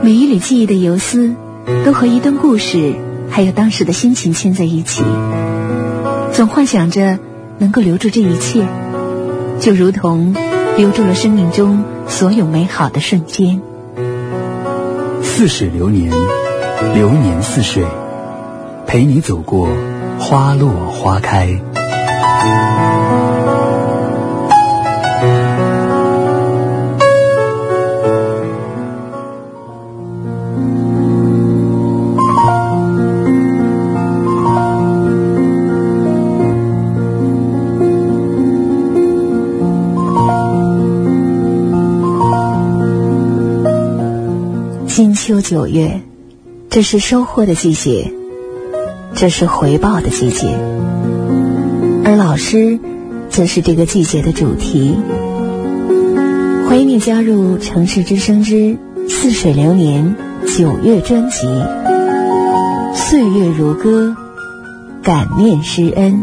每一缕记忆的游丝都和一段故事还有当时的心情牵在一起，总幻想着能够留住这一切，就如同留住了生命中所有美好的瞬间。 似水流年，流年似水，陪你走过花落花开。 金秋9月，这是收获的季节，这是回报的季节，而老师则是这个季节的主题。欢迎你加入城市之声之似水流年9月专辑，岁月如歌，感念师恩。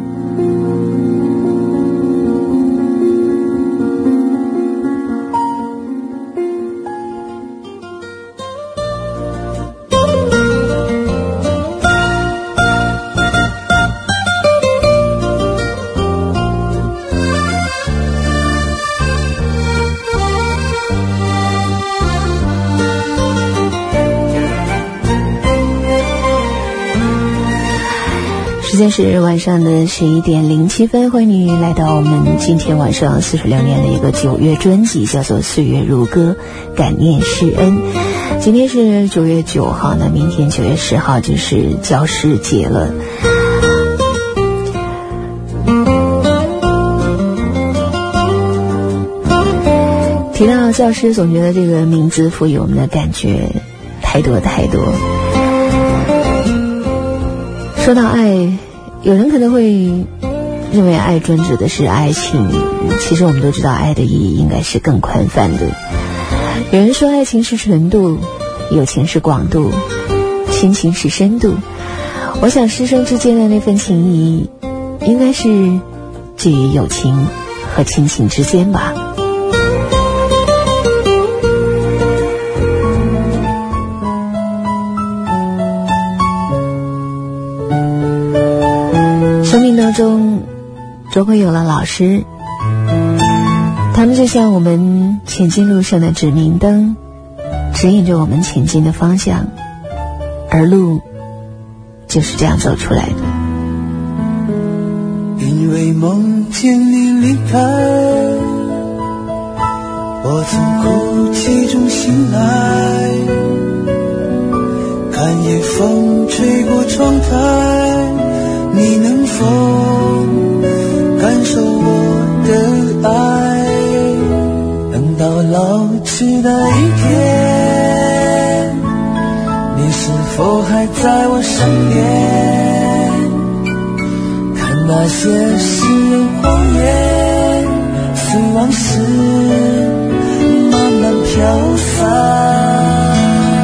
时间是晚上的11点07分，欢迎你来到我们今天晚上似水流年的一个9月专辑，叫做岁月如歌，感念师恩。今天是9月9号，那明天9月10号就是教师节了。提到教师，总觉得这个名字赋予我们的感觉太多太多。说到爱，有人可能会认为爱专指的是爱情，其实我们都知道爱的意义应该是更宽泛的。有人说爱情是纯度，友情是广度，亲情是深度。我想师生之间的那份情谊应该是介于友情和亲情之间吧。生命当中总会有了老师，他们就像我们前进路上的指明灯，指引着我们前进的方向，而路就是这样走出来的。 因为梦见你离开，我从哭泣中醒来，看夜风吹过窗台，你能否感受我的爱？等到老去的一天，你是否还在我身边？看那些誓言谎言，随往事慢慢飘散。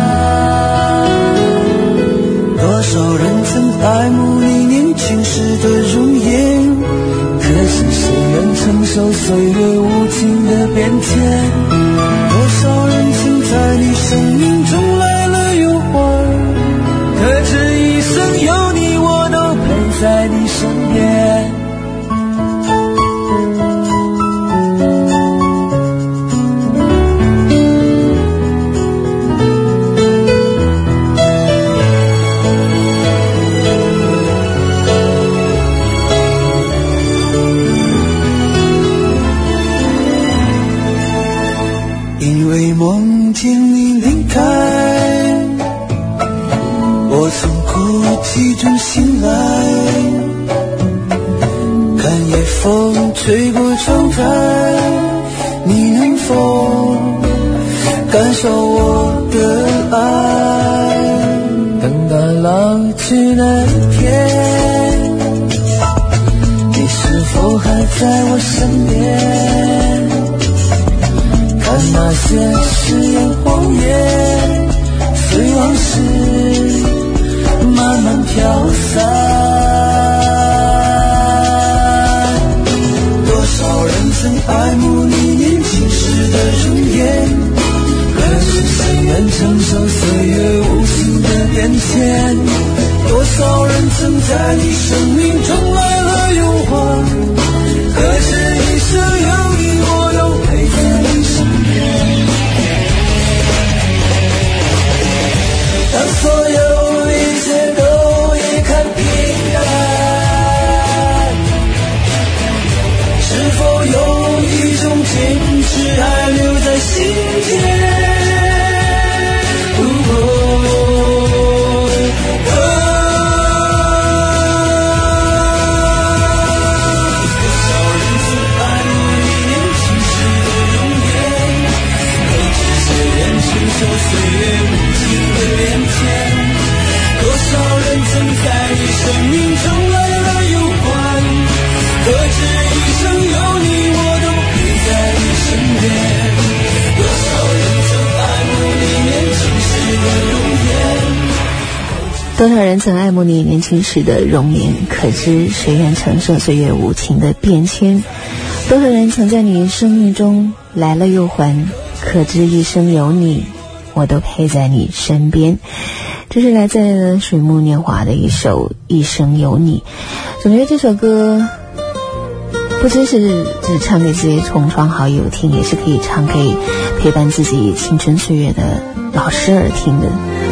多少人曾爱慕你年轻时的容颜，可是谁能承受岁月无情的变迁？多少人曾在你生命中来了又还，可这一生有你我都陪在你身边。因为梦见你离开，我从哭泣中醒来，看夜风吹过窗台，你能否感受我的爱？等到老去那一天，你是否还在我身边？看那些誓言谎言，随往事慢慢飘散。多少人曾爱慕你年轻时的容颜，可是谁能承受岁变迁，多少人曾在你生命中来了又还，可是一生有你，我都陪在你身边。当所有一切都已看平淡，是否有一种坚持还留在心间？岁月无情的变迁，多少人曾在你生命中来了又还，可知一生有你，我都陪在你身边。多少人曾爱慕你年轻时的容颜， 多少人曾爱慕你年轻时的容颜，可知谁愿承受岁月无情的变迁？多少人曾在你生命中来了又还，可知一生有你，我都陪在你身边。这是来自水木年华的一首《一生有你》。总觉得这首歌不只是只唱给自己同窗好友听，也是可以唱给陪伴自己青春岁月的老师而听的。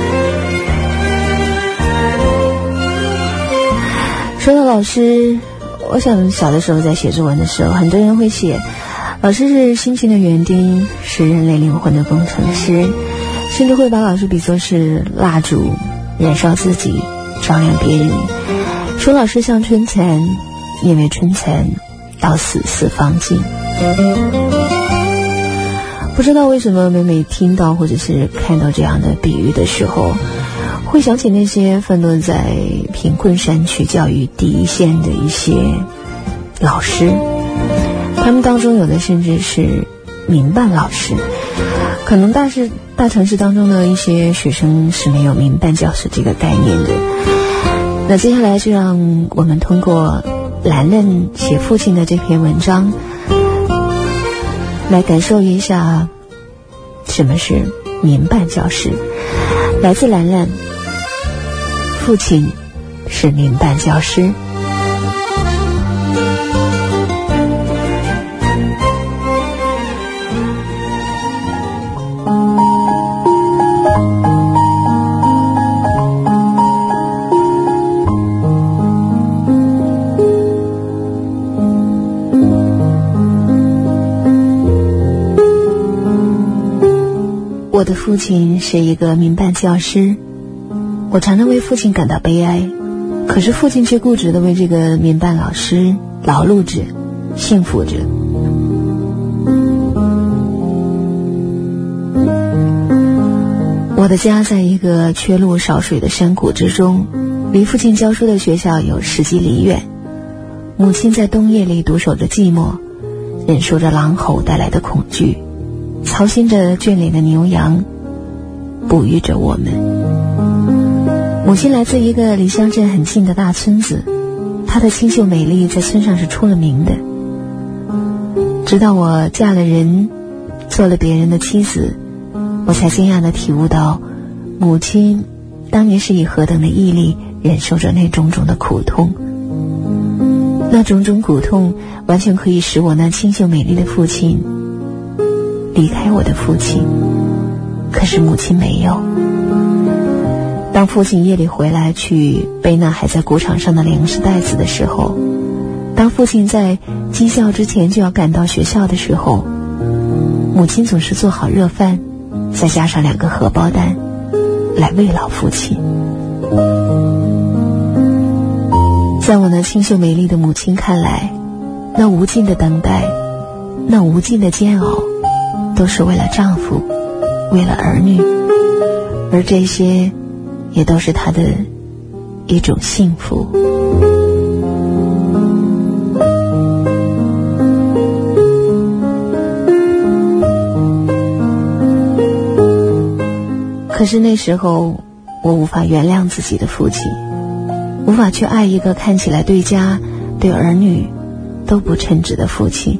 说到老师，我想小的时候在写作文的时候，很多人会写老师是心情的园丁，是人类灵魂的工程师，甚至会把老师比作是蜡烛，燃烧自己，照亮别人。说老师像春蚕，因为春蚕到死丝方尽。不知道为什么每每听到或者是看到这样的比喻的时候，会想起那些奋斗在贫困山区教育第一线的一些老师，他们当中有的甚至是民办老师。可能大城市当中的一些学生是没有民办教师这个概念的。那接下来就让我们通过兰兰写父亲的这篇文章来感受一下什么是民办教师。来自兰兰，父亲是民办教师。我的父亲是一个民办教师，我常常为父亲感到悲哀，可是父亲却固执地为这个民办老师劳碌着，幸福着。我的家在一个缺路少水的山谷之中，离父亲教书的学校有10几里远。母亲在冬夜里独守着寂寞，忍受着狼吼带来的恐惧，操心着圈里的牛羊，哺育着我们。母亲来自一个离乡镇很近的大村子，她的清秀美丽在村上是出了名的。直到我嫁了人，做了别人的妻子，我才惊讶地体悟到，母亲当年是以何等的毅力忍受着那种种的苦痛。那种种苦痛完全可以使我那清秀美丽的父亲离开我的父亲，可是母亲没有。当父亲夜里回来去背那还在谷场上的粮食袋子的时候，当父亲在鸡叫之前就要赶到学校的时候，母亲总是做好热饭，再加上2个荷包蛋来慰劳父亲。在我那清秀美丽的母亲看来，那无尽的等待，那无尽的煎熬，都是为了丈夫，为了儿女，而这些也都是她的一种幸福。可是那时候我无法原谅自己的父亲，无法去爱一个看起来对家对儿女都不称职的父亲。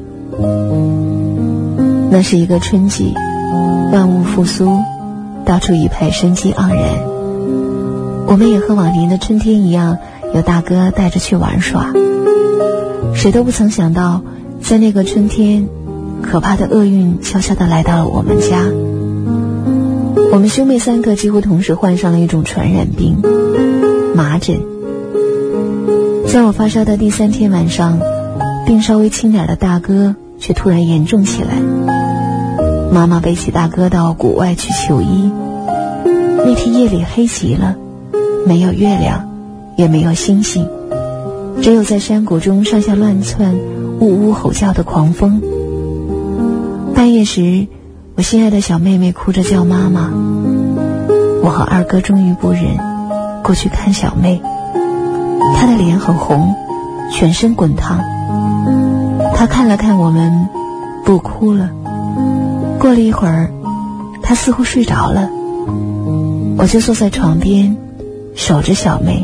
那是一个春季，万物复苏，到处一派生机盎然。 我们也和往年的春天一样，有大哥带着去玩耍。谁都不曾想到，在那个春天，可怕的厄运悄悄地来到了我们家。我们兄妹3个几乎同时患上了一种传染病——麻疹。在我发烧的第3天晚上，病稍微轻点的大哥却突然严重起来。妈妈背起大哥到谷外去求医。那天夜里黑极了，没有月亮，也没有星星，只有在山谷中上下乱窜、呜呜吼叫的狂风。半夜时，我心爱的小妹妹哭着叫妈妈。我和二哥终于不忍，过去看小妹。她的脸很红，全身滚烫。她看了看我们，不哭了。过了一会儿，她似乎睡着了。我就坐在床边，守着小妹。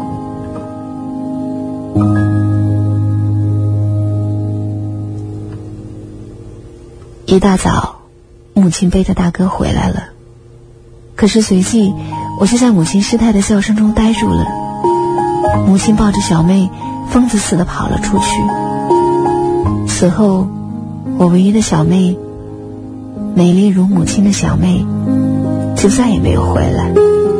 一大早，母亲背着大哥回来了。可是随即，我就在母亲失态的笑声中呆住了。母亲抱着小妹，疯子似的跑了出去。此后，我唯一的小妹，美丽如母亲的小妹，就再也没有回来。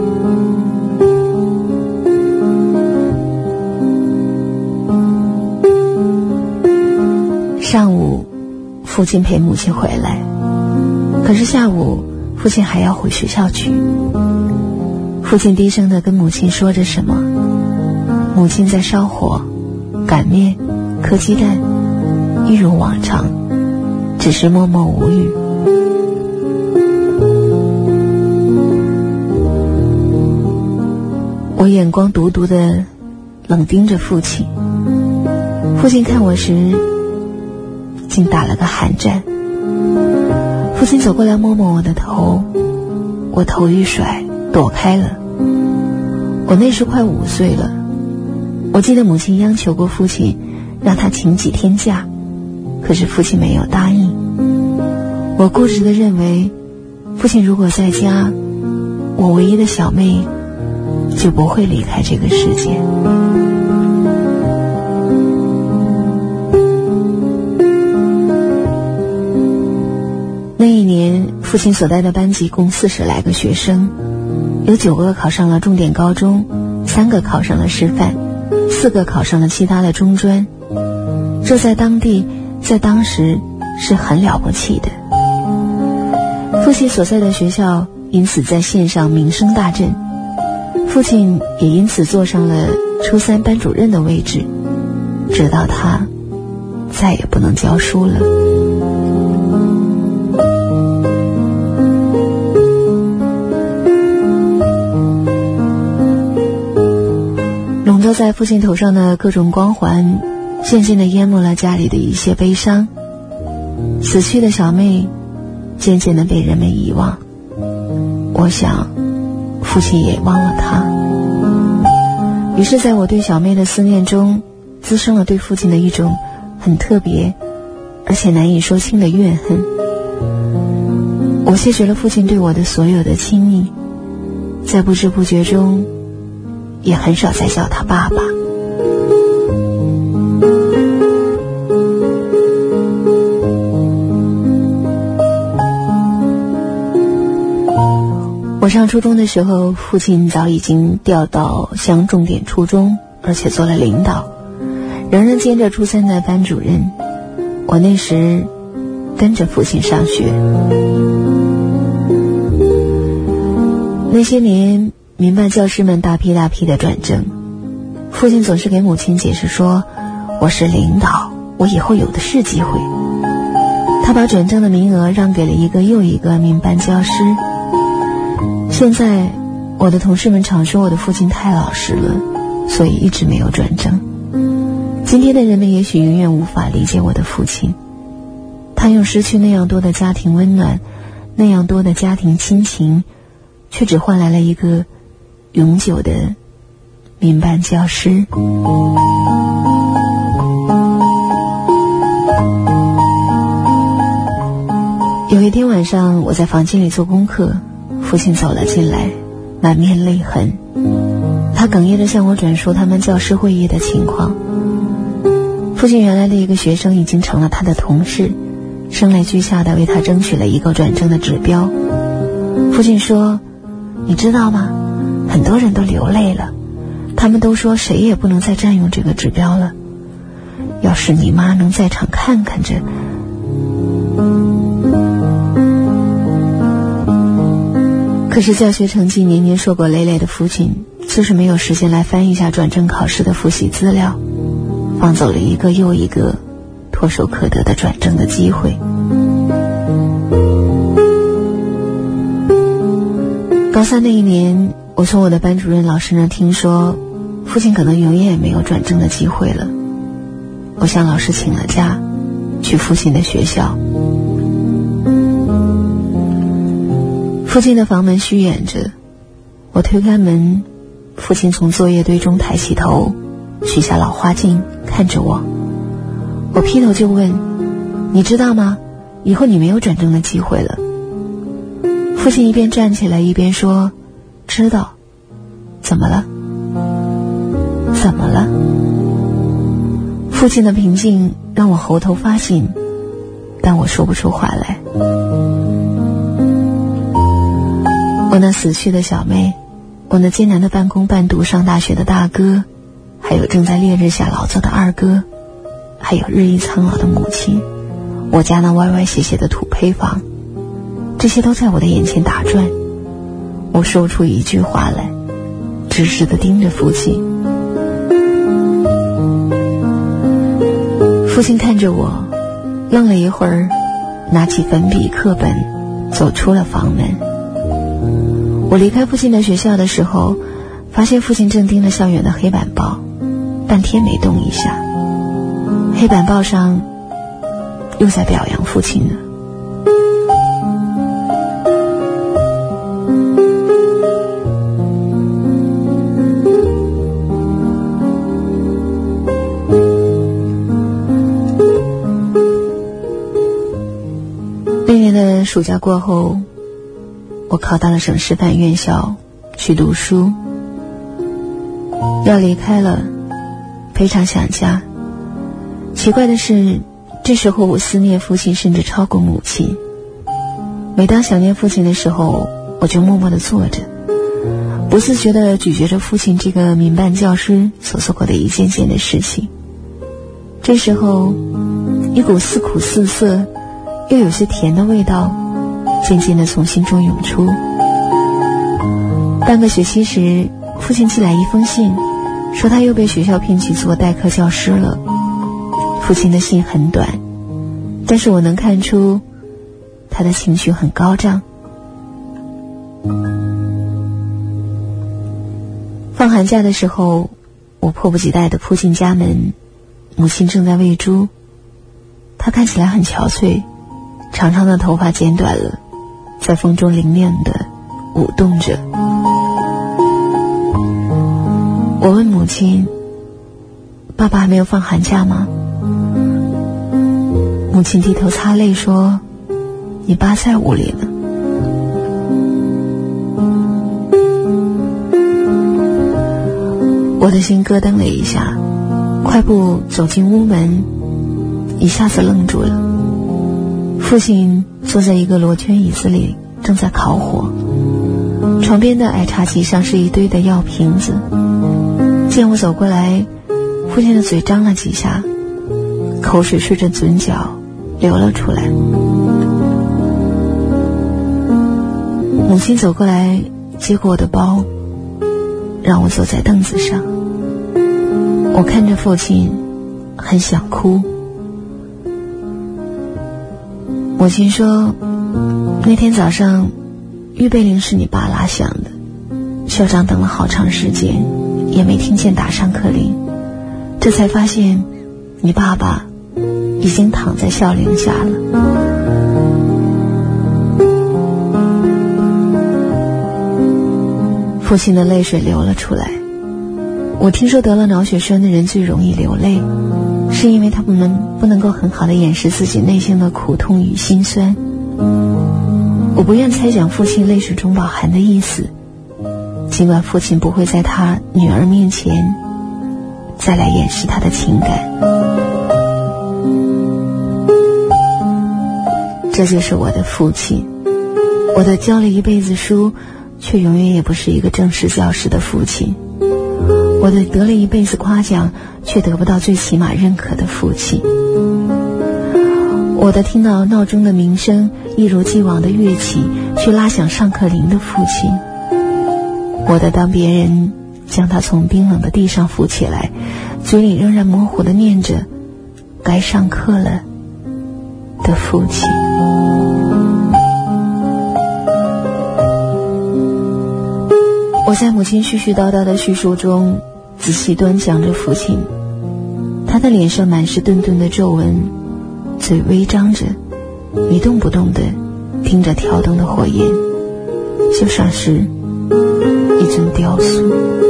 上午，父亲陪母亲回来，可是下午，父亲还要回学校去。父亲低声地跟母亲说着什么，母亲在烧火、擀面、磕鸡蛋，一如往常，只是默默无语。我眼光独独地冷盯着父亲，父亲看我时竟打了个寒战。父亲走过来摸摸我的头，我头一甩躲开了。我那时快5岁了，我记得母亲央求过父亲让他请几天假，可是父亲没有答应。我固执地认为，父亲如果在家，我唯一的小妹就不会离开这个世界。那一年，父亲所带的班级共40来个学生，有9个考上了重点高中，3个考上了师范，4个考上了其他的中专。这在当地，在当时是很了不起的。父亲所在的学校因此在县上名声大振，父亲也因此坐上了初3班主任的位置，直到他再也不能教书了。笼罩在父亲头上的各种光环，渐渐地淹没了家里的一些悲伤。死去的小妹渐渐地被人们遗忘，我想父亲也忘了她。于是在我对小妹的思念中，滋生了对父亲的一种很特别而且难以说清的怨恨。我谢绝了父亲对我的所有的亲昵，在不知不觉中也很少再叫他爸爸。我上初中的时候，父亲早已经调到乡重点初中，而且做了领导，仍然兼着初3的班主任。我那时跟着父亲上学。那些年，民办教师们大批大批的转正，父亲总是给母亲解释说，我是领导，我以后有的是机会。他把转正的名额让给了一个又一个民办教师。现在我的同事们常说我的父亲太老实了，所以一直没有转正。今天的人们也许永远无法理解我的父亲，他用失去那样多的家庭温暖，那样多的家庭亲情，却只换来了一个永久的民办教师。有一天晚上，我在房间里做功课，父亲走了进来，满面泪痕。 他哽咽着向我转述他们教师会议的情况。父亲原来的一个学生已经成了他的同事，声泪俱下地为他争取了一个转正的指标。父亲说，你知道吗，很多人都流泪了，他们都说谁也不能再占用这个指标了，要是你妈能在场看看这。可是教学成绩年年硕果累累的父亲就是没有时间来翻一下转正考试的复习资料，放走了一个又一个唾手可得的转正的机会。高三那一年，我从我的班主任老师那听说，父亲可能永远也没有转正的机会了。我向老师请了假，去父亲的学校。父亲的房门虚掩着，我推开门，父亲从作业堆中抬起头，取下老花镜看着我。我劈头就问，你知道吗？以后你没有转正的机会了。父亲一边站起来一边说，知道。怎么了？怎么了？父亲的平静让我喉头发紧，但我说不出话来。我那死去的小妹，我那艰难的半工半读上大学的大哥，还有正在烈日下劳作的二哥，还有日益苍老的母亲，我家那歪歪斜斜的土坯房，这些都在我的眼前打转。我说不出一句话来，直直地盯着父亲。父亲看着我，愣了一会儿，拿起粉笔课本，走出了房门。我离开父亲的学校的时候，发现父亲正盯着校园的黑板报，半天没动一下。黑板报上又在表扬父亲呢。那年的暑假过后，我考到了省师范院校去读书。要离开了，非常想家。奇怪的是，这时候我思念父亲甚至超过母亲。每当想念父亲的时候，我就默默地坐着，不自觉地咀嚼着父亲这个民办教师所做过的一件件的事情。这时候，一股似苦似涩又有些甜的味道渐渐地从心中涌出。半个学期时，父亲寄来一封信，说他又被学校聘去做代课教师了。父亲的信很短，但是我能看出他的情绪很高涨。放寒假的时候，我迫不及待地扑进家门，母亲正在喂猪。她看起来很憔悴，长长的头发剪短了，在风中灵亮地舞动着。我问母亲，爸爸还没有放寒假吗？母亲低头擦泪说，你爸在屋里呢。我的心咯噔了一下，快步走进屋门，一下子愣住了。父亲坐在一个罗圈椅子里，正在烤火。床边的矮茶几上是一堆的药瓶子。见我走过来，父亲的嘴张了几下，口水顺着嘴角流了出来。母亲走过来接过我的包，让我坐在凳子上。我看着父亲，很想哭。母亲说，那天早上预备铃是你爸拉响的，校长等了好长时间也没听见打上课铃，这才发现你爸爸已经躺在校铃下了。父亲的泪水流了出来。我听说得了脑血栓的人最容易流泪，是因为他们不能够很好地掩饰自己内心的苦痛与心酸。我不愿猜想父亲泪水中饱含的意思， 尽管父亲不会在他女儿面前再来掩饰他的情感。这就是我的父亲，我的教了一辈子书却永远也不是一个正式教师的父亲，我的得了一辈子夸奖却得不到最起码认可的父亲，我的听到闹钟的鸣声一如既往的乐器却拉响上课铃的父亲，我的当别人将他从冰冷的地上扶起来，嘴里仍然模糊地念着该上课了的父亲。我在母亲絮絮叨叨的叙述中仔细端详着父亲，他的脸上满是顿顿的皱纹，嘴微张着，一动不动地盯着跳动的火焰，就像是一尊雕塑。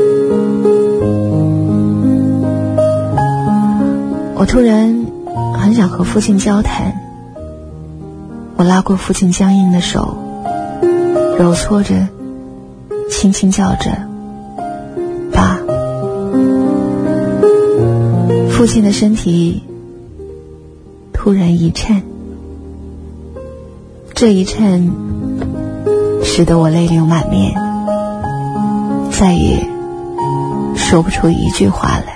我突然很想和父亲交谈，我拉过父亲僵硬的手，揉搓着，轻轻叫着爸。父亲的身体突然一颤，这一颤使得我泪流满面，再也说不出一句话来。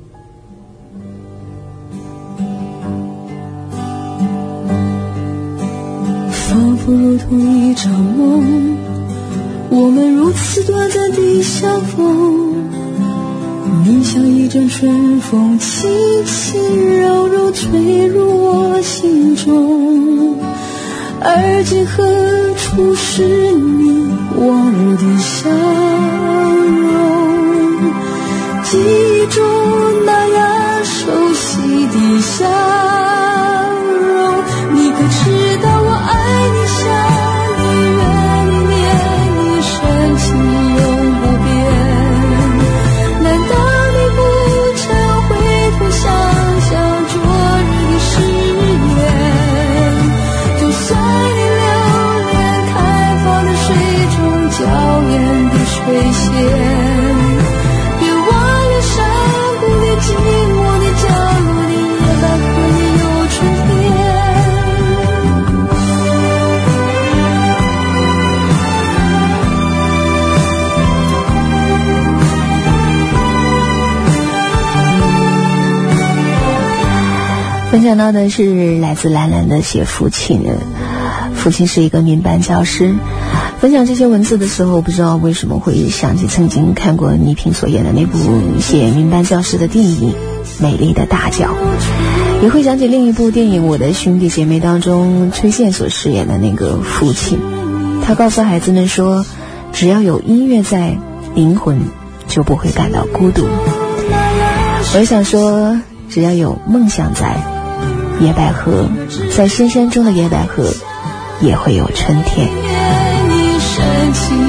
仿佛如同一场梦，我们如此短暂地相逢，你像一阵春风，轻轻柔柔吹入我心中，而今何处是你往日的笑容，记忆中那样熟悉的笑容，你可知道我爱你，想你，怨你，念你，深情永不变，难道你不曾回头想想昨日的誓言，就算你留恋开放的水中娇艳的水仙，别忘了山谷里寂寞的角落里，野百合也有春天。 分享到的是来自兰兰的写父亲的，父亲是一个民办教师。分享这些文字的时候，不知道为什么会想起曾经看过倪萍所演的那部写民办教师的电影《美丽的大脚》，也会想起另一部电影《我的兄弟姐妹》当中崔健所饰演的那个父亲。他告诉孩子们说，只要有音乐在，灵魂就不会感到孤独。我也想说，只要有梦想在，野百合在深山中的野百合也会有春天。 深情